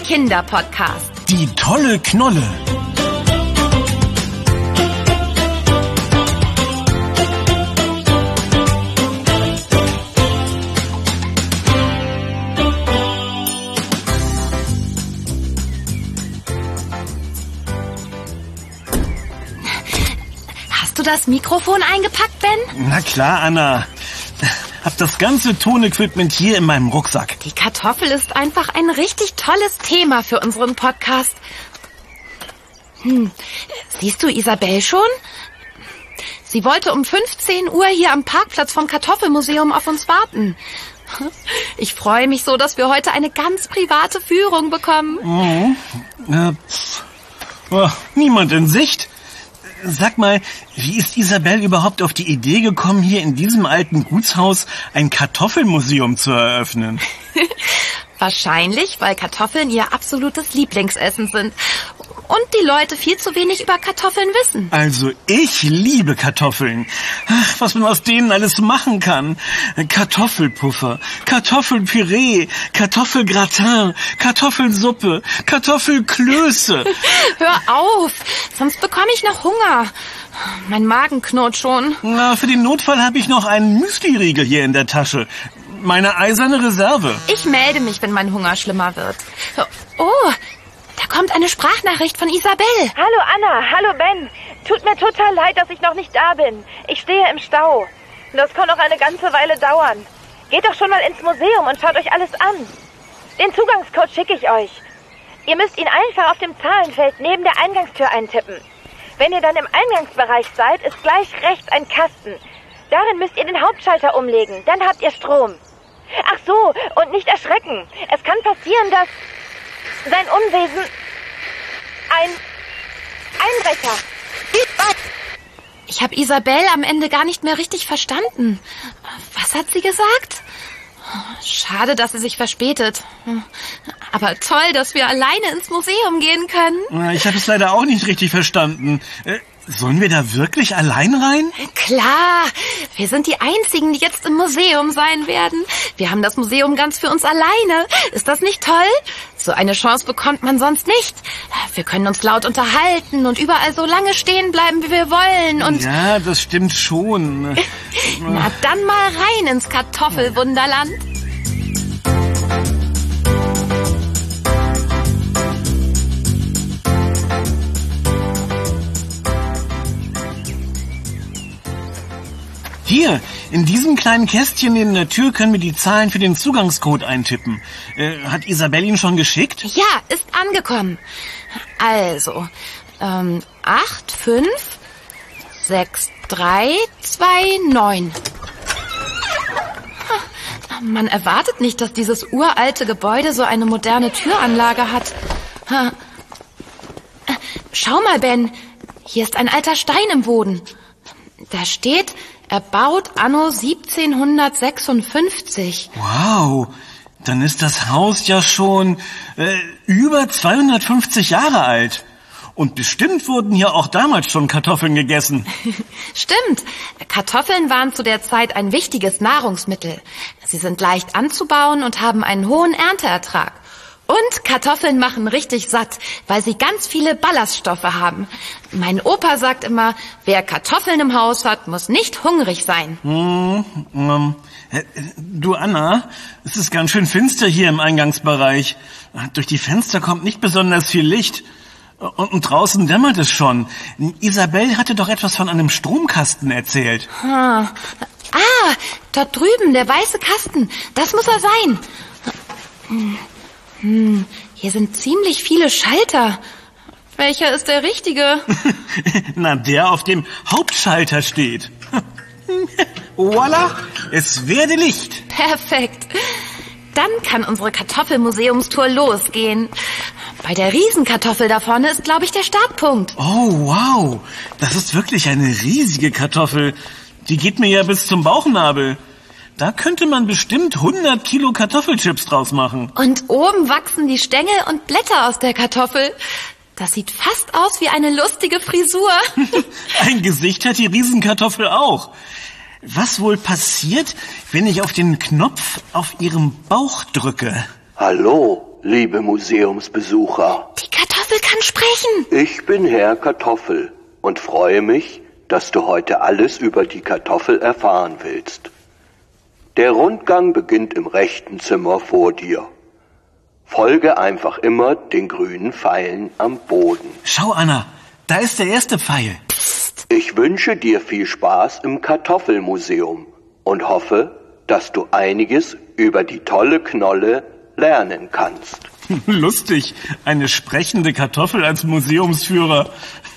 Kinderpodcast. Die tolle Knolle. Hast du das Mikrofon eingepackt, Ben? Na klar, Anna. Hab das ganze Tonequipment hier in meinem Rucksack. Die Kartoffel ist einfach ein richtig tolles Thema für unseren Podcast. Siehst du Isabel schon? Sie wollte um 15 Uhr hier am Parkplatz vom Kartoffelmuseum auf uns warten. Ich freue mich so, dass wir heute eine ganz private Führung bekommen. Niemand in Sicht? Sag mal, wie ist Isabel überhaupt auf die Idee gekommen, hier in diesem alten Gutshaus ein Kartoffelmuseum zu eröffnen? Wahrscheinlich, weil Kartoffeln ihr absolutes Lieblingsessen sind und die Leute viel zu wenig über Kartoffeln wissen. Also ich liebe Kartoffeln. Ach, was man aus denen alles machen kann. Kartoffelpuffer, Kartoffelpüree, Kartoffelgratin, Kartoffelsuppe, Kartoffelklöße. Hör auf, sonst bekomme ich noch Hunger. Mein Magen knurrt schon. Na, für den Notfall habe ich noch einen Müsliriegel hier in der Tasche. Meine eiserne Reserve. Ich melde mich, wenn mein Hunger schlimmer wird. Oh, da kommt eine Sprachnachricht von Isabel. Hallo Anna, hallo Ben. Tut mir total leid, dass ich noch nicht da bin. Ich stehe im Stau. Das kann noch eine ganze Weile dauern. Geht doch schon mal ins Museum und schaut euch alles an. Den Zugangscode schicke ich euch. Ihr müsst ihn einfach auf dem Zahlenfeld neben der Eingangstür eintippen. Wenn ihr dann im Eingangsbereich seid, ist gleich rechts ein Kasten. Darin müsst ihr den Hauptschalter umlegen, dann habt ihr Strom. Ach so, und nicht erschrecken. Es kann passieren, dass sein Unwesen ein Einbrecher. Ich habe Isabel am Ende gar nicht mehr richtig verstanden. Was hat sie gesagt? Schade, dass sie sich verspätet. Aber toll, dass wir alleine ins Museum gehen können. Ich habe es leider auch nicht richtig verstanden. Sollen wir da wirklich allein rein? Klar, wir sind die Einzigen, die jetzt im Museum sein werden. Wir haben das Museum ganz für uns alleine. Ist das nicht toll? So eine Chance bekommt man sonst nicht. Wir können uns laut unterhalten und überall so lange stehen bleiben, wie wir wollen. Und ja, das stimmt schon. Na, dann mal rein ins Kartoffelwunderland. Hier, in diesem kleinen Kästchen neben der Tür können wir die Zahlen für den Zugangscode eintippen. Hat Isabel ihn schon geschickt? Ja, ist angekommen. Also, 8, 5, 6, 3, 2, 9. Man erwartet nicht, dass dieses uralte Gebäude so eine moderne Türanlage hat. Schau mal, Ben, hier ist ein alter Stein im Boden. Da steht, erbaut anno 1756. Wow, dann ist das Haus ja schon über 250 Jahre alt. Und bestimmt wurden hier auch damals schon Kartoffeln gegessen. Stimmt, Kartoffeln waren zu der Zeit ein wichtiges Nahrungsmittel. Sie sind leicht anzubauen und haben einen hohen Ernteertrag. Und Kartoffeln machen richtig satt, weil sie ganz viele Ballaststoffe haben. Mein Opa sagt immer, wer Kartoffeln im Haus hat, muss nicht hungrig sein. Du Anna, es ist ganz schön finster hier im Eingangsbereich. Durch die Fenster kommt nicht besonders viel Licht. Und draußen dämmert es schon. Isabel hatte doch etwas von einem Stromkasten erzählt. Dort drüben, der weiße Kasten. Das muss er sein. Hier sind ziemlich viele Schalter. Welcher ist der richtige? Na, der auf dem Hauptschalter steht. Voila, es werde Licht. Perfekt. Dann kann unsere Kartoffelmuseumstour losgehen. Bei der Riesenkartoffel da vorne ist, glaube ich, der Startpunkt. Oh, wow. Das ist wirklich eine riesige Kartoffel. Die geht mir ja bis zum Bauchnabel. Da könnte man bestimmt 100 Kilo Kartoffelchips draus machen. Und oben wachsen die Stängel und Blätter aus der Kartoffel. Das sieht fast aus wie eine lustige Frisur. Ein Gesicht hat die Riesenkartoffel auch. Was wohl passiert, wenn ich auf den Knopf auf ihrem Bauch drücke? Hallo, liebe Museumsbesucher. Die Kartoffel kann sprechen. Ich bin Herr Kartoffel und freue mich, dass du heute alles über die Kartoffel erfahren willst. Der Rundgang beginnt im rechten Zimmer vor dir. Folge einfach immer den grünen Pfeilen am Boden. Schau, Anna, da ist der erste Pfeil. Psst. Ich wünsche dir viel Spaß im Kartoffelmuseum und hoffe, dass du einiges über die tolle Knolle lernen kannst. Lustig, eine sprechende Kartoffel als Museumsführer.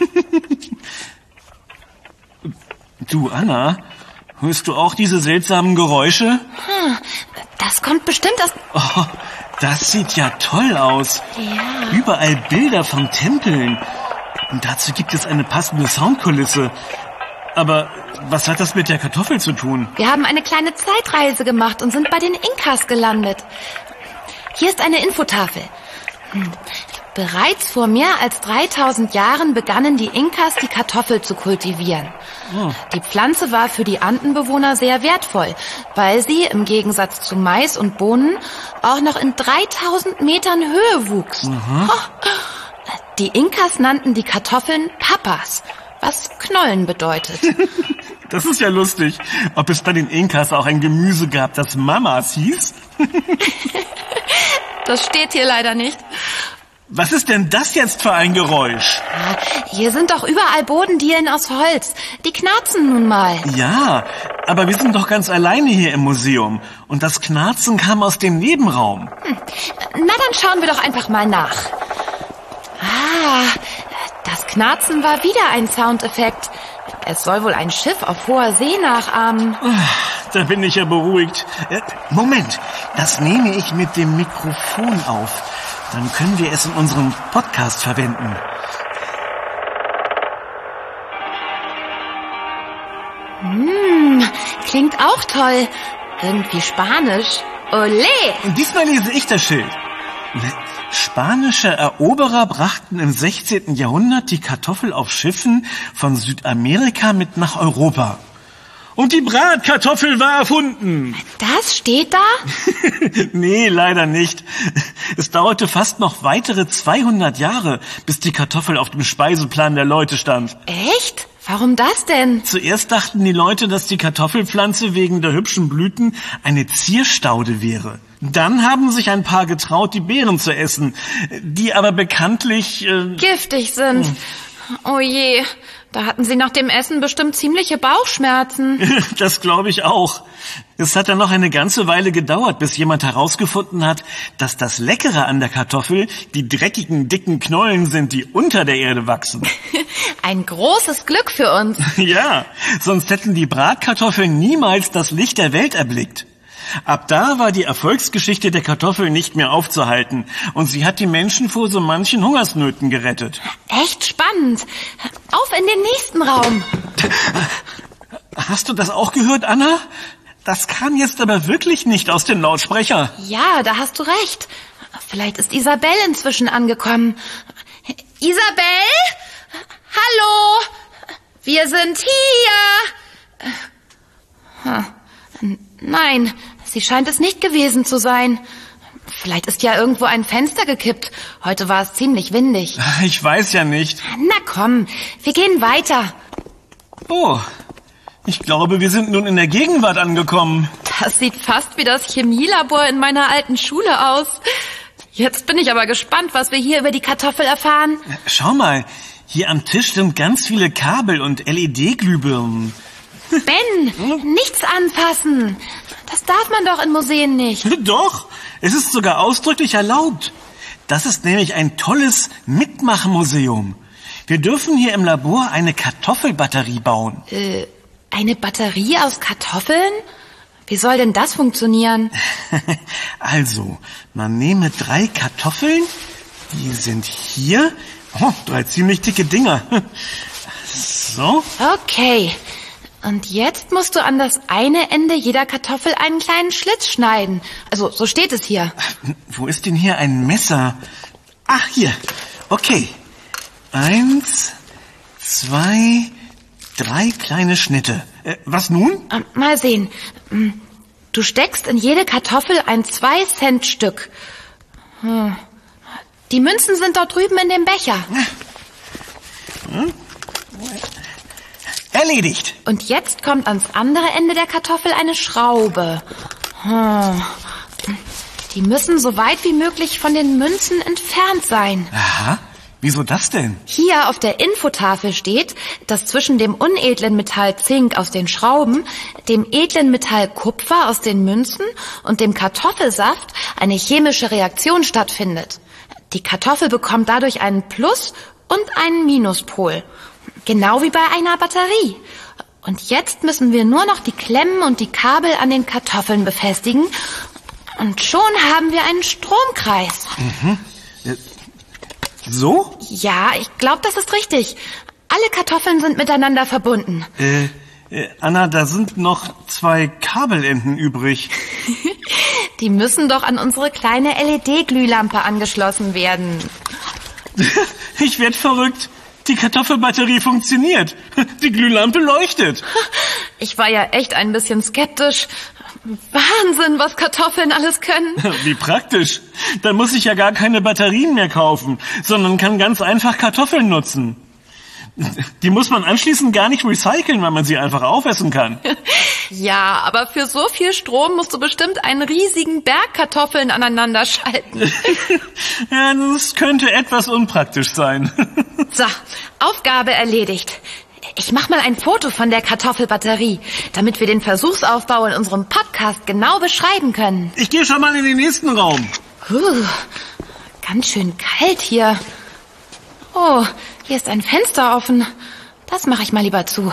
Du, Anna, hörst du auch diese seltsamen Geräusche? Das kommt bestimmt aus... Oh, das sieht ja toll aus. Ja. Überall Bilder von Tempeln. Und dazu gibt es eine passende Soundkulisse. Aber was hat das mit der Kartoffel zu tun? Wir haben eine kleine Zeitreise gemacht und sind bei den Inkas gelandet. Hier ist eine Infotafel. Bereits vor mehr als 3000 Jahren begannen die Inkas, die Kartoffel zu kultivieren. Oh. Die Pflanze war für die Andenbewohner sehr wertvoll, weil sie im Gegensatz zu Mais und Bohnen auch noch in 3000 Metern Höhe wuchs. Aha. Die Inkas nannten die Kartoffeln Papas, was Knollen bedeutet. Das ist ja lustig. Ob es bei den Inkas auch ein Gemüse gab, das Mamas hieß? Das steht hier leider nicht. Was ist denn das jetzt für ein Geräusch? Hier sind doch überall Bodendielen aus Holz. Die knarzen nun mal. Ja, aber wir sind doch ganz alleine hier im Museum. Und das Knarzen kam aus dem Nebenraum. Na, dann schauen wir doch einfach mal nach. Das Knarzen war wieder ein Soundeffekt. Es soll wohl ein Schiff auf hoher See nachahmen. Da bin ich ja beruhigt. Moment, das nehme ich mit dem Mikrofon auf. Dann können wir es in unserem Podcast verwenden. Klingt auch toll. Irgendwie Spanisch. Olé! Und diesmal lese ich das Schild. Spanische Eroberer brachten im 16. Jahrhundert die Kartoffel auf Schiffen von Südamerika mit nach Europa. Und die Bratkartoffel war erfunden. Das steht da? Nee, leider nicht. Es dauerte fast noch weitere 200 Jahre, bis die Kartoffel auf dem Speiseplan der Leute stand. Echt? Warum das denn? Zuerst dachten die Leute, dass die Kartoffelpflanze wegen der hübschen Blüten eine Zierstaude wäre. Dann haben sich ein paar getraut, die Beeren zu essen, die aber bekanntlich... Giftig sind. Oh je, da hatten sie nach dem Essen bestimmt ziemliche Bauchschmerzen. Das glaube ich auch. Es hat dann noch eine ganze Weile gedauert, bis jemand herausgefunden hat, dass das Leckere an der Kartoffel die dreckigen, dicken Knollen sind, die unter der Erde wachsen. Ein großes Glück für uns. Ja, sonst hätten die Bratkartoffeln niemals das Licht der Welt erblickt. Ab da war die Erfolgsgeschichte der Kartoffel nicht mehr aufzuhalten und sie hat die Menschen vor so manchen Hungersnöten gerettet. Echt spannend. Auf in den nächsten Raum. Hast du das auch gehört, Anna? Das kam jetzt aber wirklich nicht aus dem Lautsprecher. Ja, da hast du recht. Vielleicht ist Isabel inzwischen angekommen. Isabel? Hallo? Wir sind hier. Nein, sie scheint es nicht gewesen zu sein. Vielleicht ist ja irgendwo ein Fenster gekippt. Heute war es ziemlich windig. Ich weiß ja nicht. Na komm, wir gehen weiter. Oh, ich glaube, wir sind nun in der Gegenwart angekommen. Das sieht fast wie das Chemielabor in meiner alten Schule aus. Jetzt bin ich aber gespannt, was wir hier über die Kartoffel erfahren. Schau mal, hier am Tisch sind ganz viele Kabel und LED-Glühbirnen. Ben, nichts anfassen. Das darf man doch in Museen nicht. Doch, es ist sogar ausdrücklich erlaubt. Das ist nämlich ein tolles Mitmachmuseum. Wir dürfen hier im Labor eine Kartoffelbatterie bauen. Eine Batterie aus Kartoffeln? Wie soll denn das funktionieren? Also, man nehme 3 Kartoffeln. Die sind hier. Oh, 3 ziemlich dicke Dinger. So. Okay. Und jetzt musst du an das eine Ende jeder Kartoffel einen kleinen Schlitz schneiden. Also, so steht es hier. Wo ist denn hier ein Messer? Ach, hier. Okay. 1, 2, 3 kleine Schnitte. Was nun? Mal sehen. Du steckst in jede Kartoffel ein 2-Cent-Stück. Die Münzen sind dort drüben in dem Becher. Erledigt. Und jetzt kommt ans andere Ende der Kartoffel eine Schraube. Die müssen so weit wie möglich von den Münzen entfernt sein. Aha, wieso das denn? Hier auf der Infotafel steht, dass zwischen dem unedlen Metall Zink aus den Schrauben, dem edlen Metall Kupfer aus den Münzen und dem Kartoffelsaft eine chemische Reaktion stattfindet. Die Kartoffel bekommt dadurch einen Plus- und einen Minuspol. Genau wie bei einer Batterie. Und jetzt müssen wir nur noch die Klemmen und die Kabel an den Kartoffeln befestigen. Und schon haben wir einen Stromkreis. So? Ja, ich glaube, das ist richtig. Alle Kartoffeln sind miteinander verbunden. Anna, da sind noch 2 Kabelenden übrig. Die müssen doch an unsere kleine LED-Glühlampe angeschlossen werden. Ich werd verrückt. Die Kartoffelbatterie funktioniert. Die Glühlampe leuchtet. Ich war ja echt ein bisschen skeptisch. Wahnsinn, was Kartoffeln alles können. Wie praktisch. Dann muss ich ja gar keine Batterien mehr kaufen, sondern kann ganz einfach Kartoffeln nutzen. Die muss man anschließend gar nicht recyceln, weil man sie einfach aufessen kann. Ja, aber für so viel Strom musst du bestimmt einen riesigen Berg Kartoffeln aneinander schalten. Ja, das könnte etwas unpraktisch sein. So, Aufgabe erledigt. Ich mach mal ein Foto von der Kartoffelbatterie, damit wir den Versuchsaufbau in unserem Podcast genau beschreiben können. Ich gehe schon mal in den nächsten Raum. Ganz schön kalt hier. Oh, hier ist ein Fenster offen. Das mache ich mal lieber zu.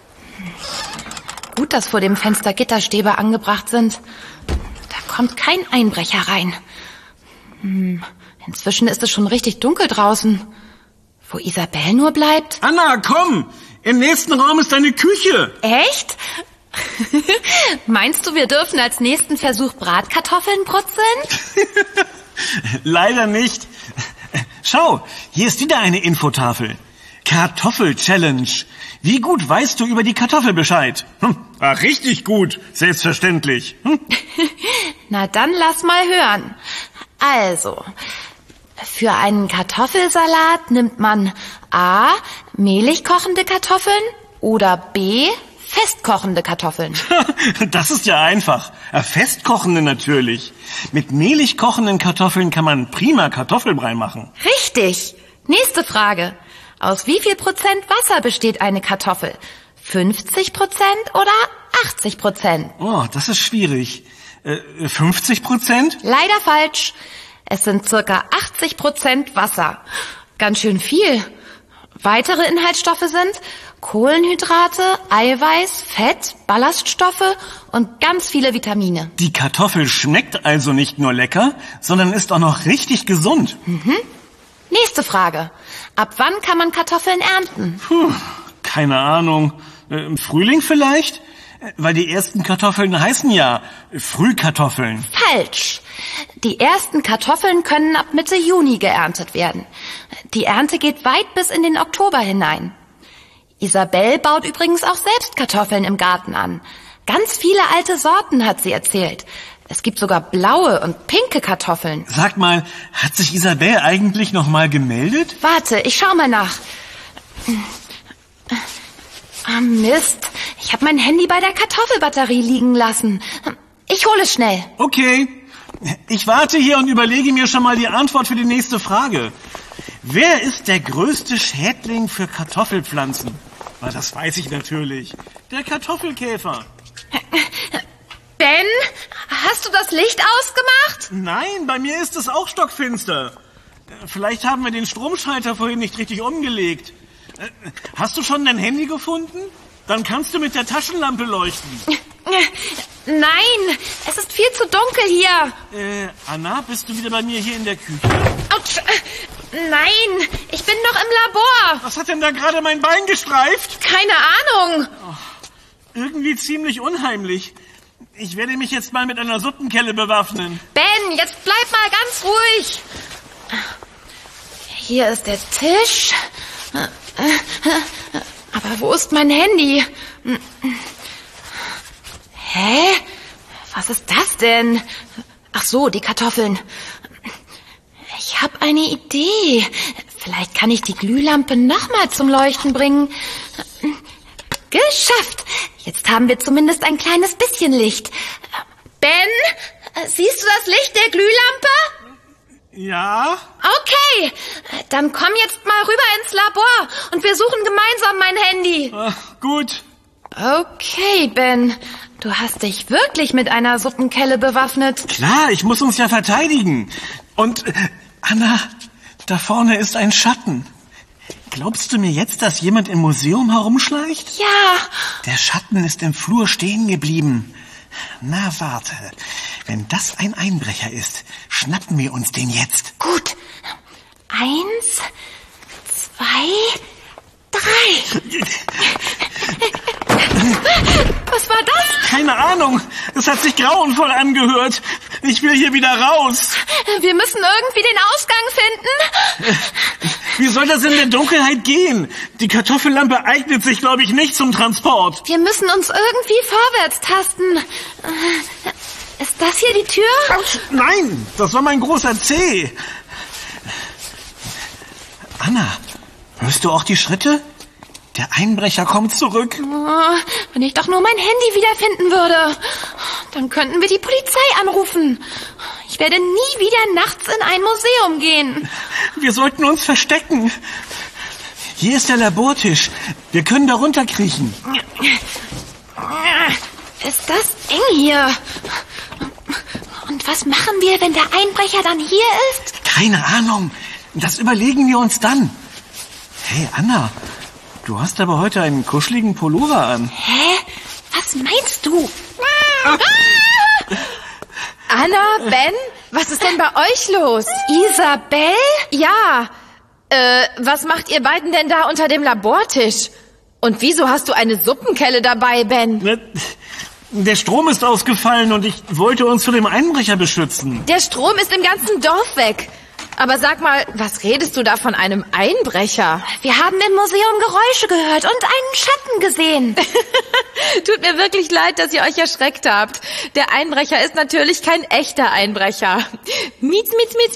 Gut, dass vor dem Fenster Gitterstäbe angebracht sind. Da kommt kein Einbrecher rein. Inzwischen ist es schon richtig dunkel draußen. Wo Isabel nur bleibt? Anna, komm! Im nächsten Raum ist deine Küche. Echt? Meinst du, wir dürfen als nächsten Versuch Bratkartoffeln brutzeln? Leider nicht. Schau, hier ist wieder eine Infotafel. Kartoffel-Challenge. Wie gut weißt du über die Kartoffel Bescheid? Richtig gut, selbstverständlich. Na dann lass mal hören. Also, für einen Kartoffelsalat nimmt man A. mehlig kochende Kartoffeln oder B. festkochende Kartoffeln. Das ist ja einfach. Festkochende natürlich. Mit mehlig kochenden Kartoffeln kann man prima Kartoffelbrei machen. Richtig. Nächste Frage. Aus wie viel Prozent Wasser besteht eine Kartoffel? 50% oder 80%? Oh, das ist schwierig. 50%? Leider falsch. Es sind circa 80% Wasser. Ganz schön viel. Weitere Inhaltsstoffe sind Kohlenhydrate, Eiweiß, Fett, Ballaststoffe und ganz viele Vitamine. Die Kartoffel schmeckt also nicht nur lecker, sondern ist auch noch richtig gesund. Nächste Frage. Ab wann kann man Kartoffeln ernten? Keine Ahnung. Im Frühling vielleicht? Weil die ersten Kartoffeln heißen ja Frühkartoffeln. Falsch. Die ersten Kartoffeln können ab Mitte Juni geerntet werden. Die Ernte geht weit bis in den Oktober hinein. Isabel baut übrigens auch selbst Kartoffeln im Garten an. Ganz viele alte Sorten, hat sie erzählt. Es gibt sogar blaue und pinke Kartoffeln. Sag mal, hat sich Isabel eigentlich noch mal gemeldet? Warte, ich schau mal nach. Ah, Mist. Ich habe mein Handy bei der Kartoffelbatterie liegen lassen. Ich hole es schnell. Okay. Ich warte hier und überlege mir schon mal die Antwort für die nächste Frage. Wer ist der größte Schädling für Kartoffelpflanzen? Na, das weiß ich natürlich. Der Kartoffelkäfer. Ben, hast du das Licht ausgemacht? Nein, bei mir ist es auch stockfinster. Vielleicht haben wir den Stromschalter vorhin nicht richtig umgelegt. Hast du schon dein Handy gefunden? Dann kannst du mit der Taschenlampe leuchten. Nein, es ist viel zu dunkel hier. Anna, bist du wieder bei mir hier in der Küche? Autsch. Nein, ich bin noch im Labor. Was hat denn da gerade mein Bein gestreift? Keine Ahnung. Irgendwie ziemlich unheimlich. Ich werde mich jetzt mal mit einer Suppenkelle bewaffnen. Ben, jetzt bleib mal ganz ruhig. Hier ist der Tisch. Aber wo ist mein Handy? Hä? Was ist das denn? Ach so, die Kartoffeln. habe eine Idee. Vielleicht kann ich die Glühlampe nochmal zum Leuchten bringen. Geschafft! Jetzt haben wir zumindest ein kleines bisschen Licht. Ben, siehst du das Licht der Glühlampe? Ja? Okay, dann komm jetzt mal rüber ins Labor und wir suchen gemeinsam mein Handy. Ach, gut. Okay, Ben, du hast dich wirklich mit einer Suppenkelle bewaffnet. Klar, ich muss uns ja verteidigen. Und, Anna, da vorne ist ein Schatten. Glaubst du mir jetzt, dass jemand im Museum herumschleicht? Ja. Der Schatten ist im Flur stehen geblieben. Na, warte. Wenn das ein Einbrecher ist, schnappen wir uns den jetzt. Gut. 1, 2, 3. Was war das? Keine Ahnung. Es hat sich grauenvoll angehört. Ich will hier wieder raus. Wir müssen irgendwie den Ausgang finden. Wie soll das in der Dunkelheit gehen? Die Kartoffellampe eignet sich, glaube ich, nicht zum Transport. Wir müssen uns irgendwie vorwärts tasten. Ist das hier die Tür? Nein, das war mein großer Zeh. Anna, hörst du auch die Schritte? Der Einbrecher kommt zurück. Oh, wenn ich doch nur mein Handy wiederfinden würde. Dann könnten wir die Polizei anrufen. Ich werde nie wieder nachts in ein Museum gehen. Wir sollten uns verstecken. Hier ist der Labortisch. Wir können da runterkriechen. Ist das eng hier? Und was machen wir, wenn der Einbrecher dann hier ist? Keine Ahnung. Das überlegen wir uns dann. Hey, Anna, du hast aber heute einen kuscheligen Pullover an. Hä? Was meinst du? Anna, Ben, was ist denn bei euch los? Isabel? Ja, was macht ihr beiden denn da unter dem Labortisch? Und wieso hast du eine Suppenkelle dabei, Ben? Der Strom ist ausgefallen und ich wollte uns vor dem Einbrecher beschützen. Der Strom ist im ganzen Dorf weg. Aber sag mal, was redest du da von einem Einbrecher? Wir haben im Museum Geräusche gehört und einen Schatten gesehen. Tut mir wirklich leid, dass ihr euch erschreckt habt. Der Einbrecher ist natürlich kein echter Einbrecher. Mietz.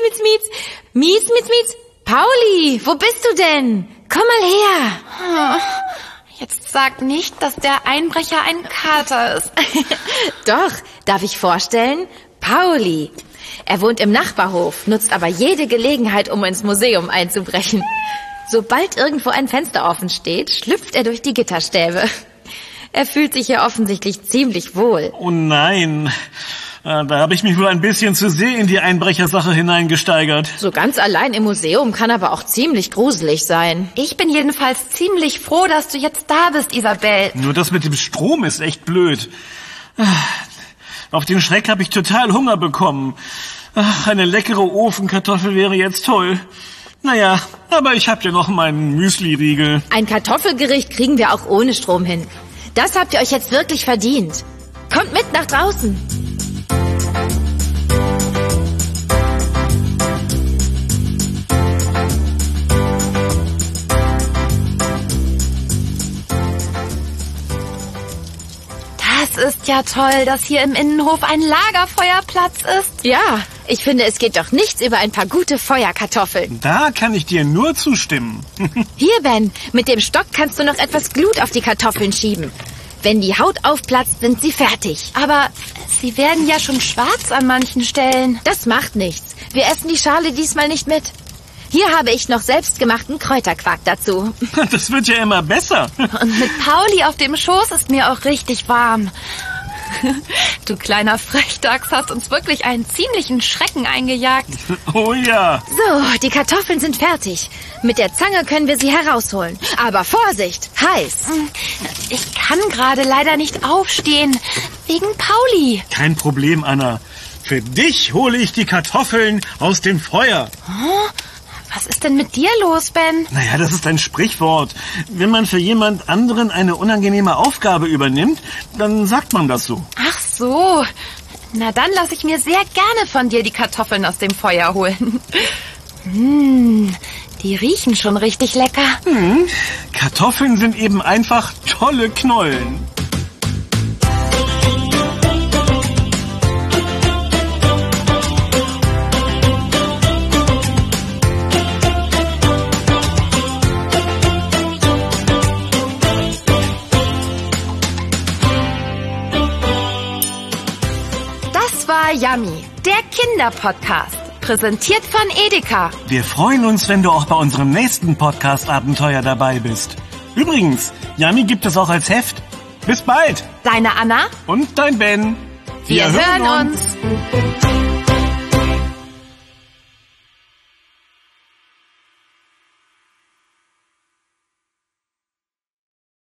Pauli, wo bist du denn? Komm mal her. Jetzt sag nicht, dass der Einbrecher ein Kater ist. Doch, darf ich vorstellen? Pauli. Er wohnt im Nachbarhof, nutzt aber jede Gelegenheit, um ins Museum einzubrechen. Sobald irgendwo ein Fenster offen steht, schlüpft er durch die Gitterstäbe. Er fühlt sich hier offensichtlich ziemlich wohl. Oh nein, da habe ich mich wohl ein bisschen zu sehr in die Einbrechersache hineingesteigert. So ganz allein im Museum kann aber auch ziemlich gruselig sein. Ich bin jedenfalls ziemlich froh, dass du jetzt da bist, Isabel. Nur das mit dem Strom ist echt blöd. Auf den Schreck habe ich total Hunger bekommen. Ach, eine leckere Ofenkartoffel wäre jetzt toll. Naja, aber ich habe ja noch meinen Müsli-Riegel. Ein Kartoffelgericht kriegen wir auch ohne Strom hin. Das habt ihr euch jetzt wirklich verdient. Kommt mit nach draußen. Das ist ja toll, dass hier im Innenhof ein Lagerfeuerplatz ist. Ja, ich finde, es geht doch nichts über ein paar gute Feuerkartoffeln. Da kann ich dir nur zustimmen. Hier, Ben, mit dem Stock kannst du noch etwas Glut auf die Kartoffeln schieben. Wenn die Haut aufplatzt, sind sie fertig. Aber sie werden ja schon schwarz an manchen Stellen. Das macht nichts. Wir essen die Schale diesmal nicht mit. Hier habe ich noch selbstgemachten Kräuterquark dazu. Das wird ja immer besser. Und mit Pauli auf dem Schoß ist mir auch richtig warm. Du kleiner Frechdachs, hast uns wirklich einen ziemlichen Schrecken eingejagt. Oh ja. So, die Kartoffeln sind fertig. Mit der Zange können wir sie herausholen. Aber Vorsicht, heiß. Ich kann gerade leider nicht aufstehen. Wegen Pauli. Kein Problem, Anna. Für dich hole ich die Kartoffeln aus dem Feuer. Was ist denn mit dir los, Ben? Naja, das ist ein Sprichwort. Wenn man für jemand anderen eine unangenehme Aufgabe übernimmt, dann sagt man das so. Ach so. Na dann lasse ich mir sehr gerne von dir die Kartoffeln aus dem Feuer holen. Die riechen schon richtig lecker. Kartoffeln sind eben einfach tolle Knollen. Yummy, der Kinderpodcast. Präsentiert von Edeka. Wir freuen uns, wenn du auch bei unserem nächsten Podcast-Abenteuer dabei bist. Übrigens, Yummy gibt es auch als Heft. Bis bald. Deine Anna und dein Ben. Wir hören uns.